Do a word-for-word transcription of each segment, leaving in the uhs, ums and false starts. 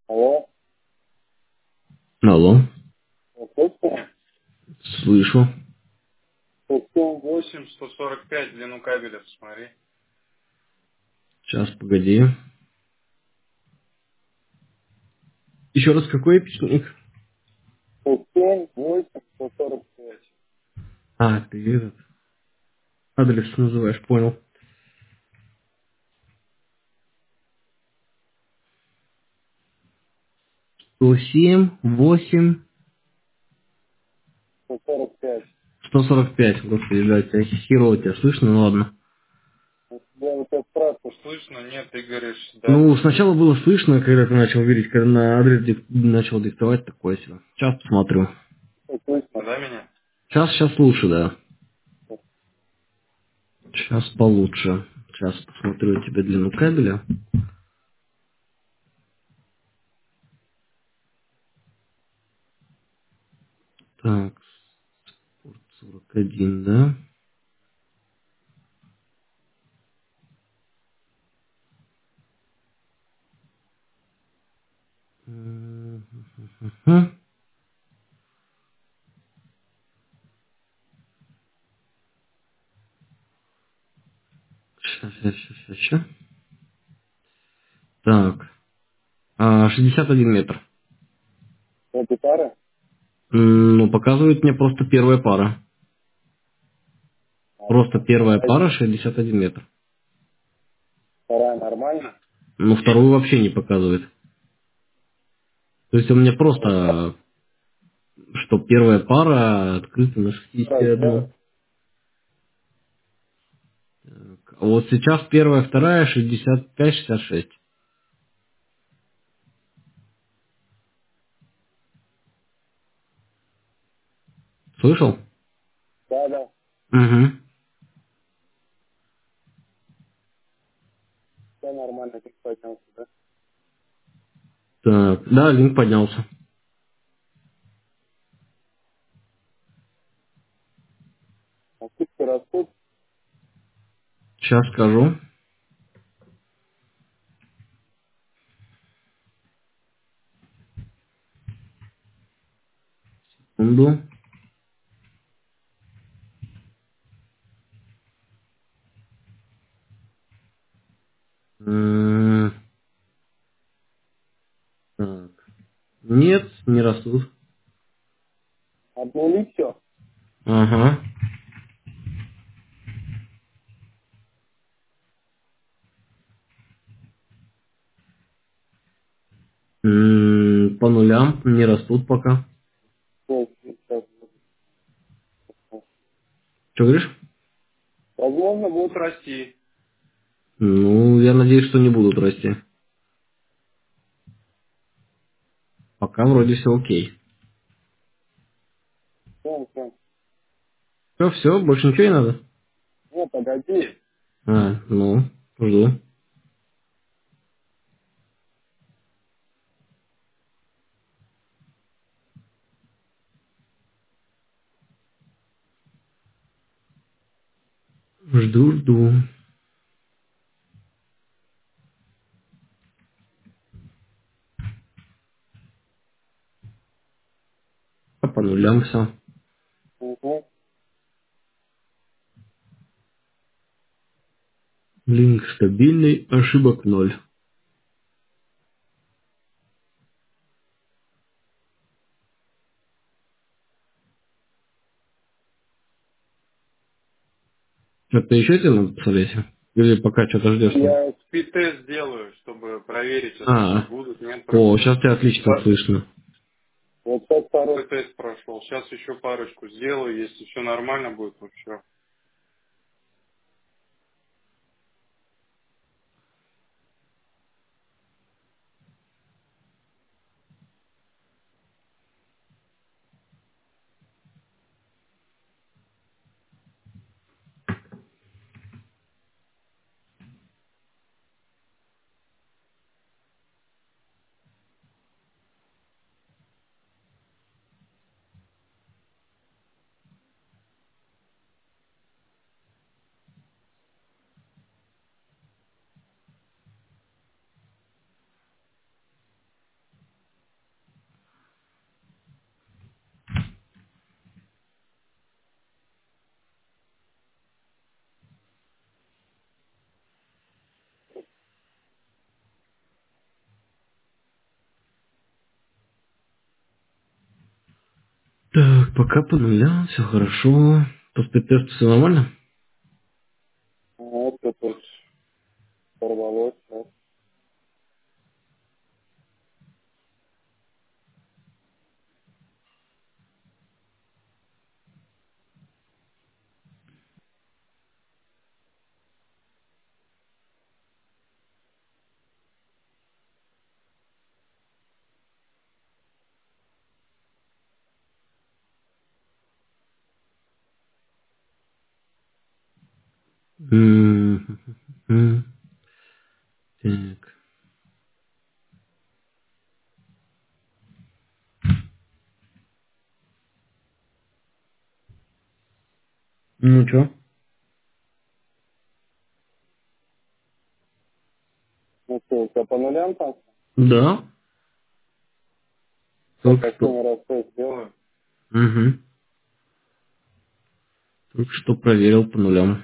Алло, Алло, вы слышите? слышу. сто восемь, сто сорок пять длину кабеля, посмотри. Сейчас, погоди. Еще раз, какой эпичник? сто семь, восемь, сто сорок пять. А, ты этот адрес называешь, понял. сто семь, восемь, сто сорок пять. сто сорок пять. Господи, блядь, тебя херово тебя слышно, ну ладно. Я у тебя спрашиваю, слышно? Нет, ты говоришь, да. Ну, сначала было слышно, когда ты начал видеть, когда на адрес дик- начал диктовать такое себе. Сейчас посмотрю. Что слышно, да, меня? Сейчас, сейчас лучше, да. Сейчас получше. Сейчас посмотрю тебе длину кабеля. Так, сорок один, да? Мгм. Сейчас, сейчас, сейчас, сейчас. Так, а, шестьдесят один метр. Это пара? М, Ну, показывает мне просто первая пара. А, Просто первая вторая, пара шестьдесят один метр. вторая нормально? Но Есть. вторую вообще не показывает. То есть у меня Вот так. просто, что первая пара открыта на Пара шестьдесят один. сделай. А вот сейчас первая, вторая шестьдесят пять шестьдесят шесть. Слышал? Да, да. Угу. Все нормально, ты поднялся, да? Так, да, линк поднялся. А скидки растут? Сейчас скажу. Секунду. М, Так. Нет, не растут. Обнули все? Ага. М, По нулям не растут пока. Что говоришь? Возможно, будут расти. Ну, я надеюсь, что не будут расти. Пока вроде все окей. Все, все. Все, все, больше ничего не надо? Не, погоди. А, ну, жду. Жду, жду. А по нулям все. Угу. Линк стабильный, ошибок ноль. Это еще тебе надо посмотреть? Или пока что-то ждешь там? Я спид-тест сделаю, чтобы проверить, ошибки А, будут, нет. о, сейчас тебя отлично слышно. Вот сейчас второй тест прошел. Сейчас еще парочку сделаю. Если все нормально будет, то все. Так, пока по нулям, все хорошо. По спидтесту все нормально? Вот это вот порвалось. Вот. М, м, Так. Ну чё? Ну что, у тебя по нулям там? Да, Так, только а что. что раз то сделаю? Угу. Только что проверил по нулям.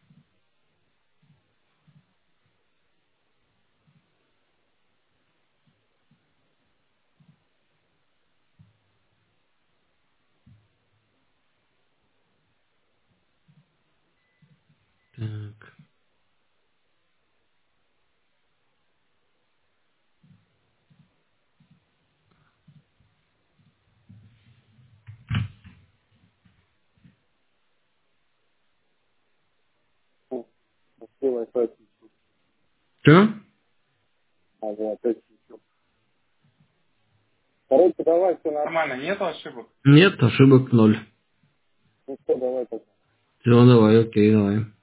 Так. Хм, сделай опять. Чё? А, вот, опять. Короче, давай, все нормально, нет ошибок? Нет, ошибок ноль. Ну что, давай так. Все, давай, окей, давай.